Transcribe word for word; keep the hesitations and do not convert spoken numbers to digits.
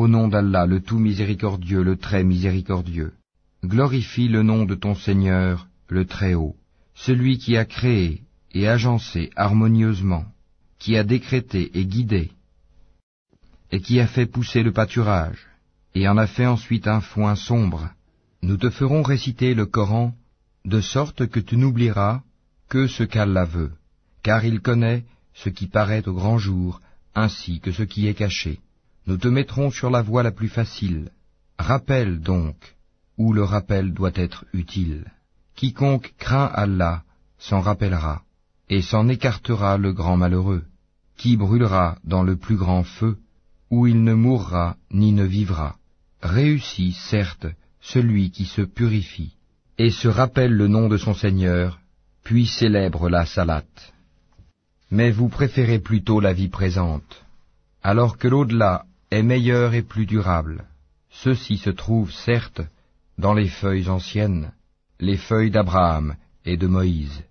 nom d'Allah, le tout miséricordieux, le très miséricordieux. Glorifie le nom de ton Seigneur, le Très-Haut, celui qui a créé et agencé harmonieusement, qui a décrété et guidé, et qui a fait pousser le pâturage, et en a fait ensuite un foin sombre. Nous te ferons réciter le Coran, de sorte que tu n'oublieras que ce qu'Allah veut, car il connaît ce qui paraît au grand jour, ainsi que ce qui est caché. Nous te mettrons sur la voie la plus facile. Rappelle donc, où le rappel doit être utile. Quiconque craint Allah s'en rappellera, et s'en écartera le grand malheureux, qui brûlera dans le plus grand feu, où il ne mourra ni ne vivra. Réussit, certes, celui qui se purifie, et se rappelle le nom de son Seigneur, puis célèbre la salate. Mais vous préférez plutôt la vie présente, alors que l'au-delà est meilleur et plus durable. Ceci se trouve, certes, dans les feuilles anciennes, les feuilles d'Abraham et de Moïse.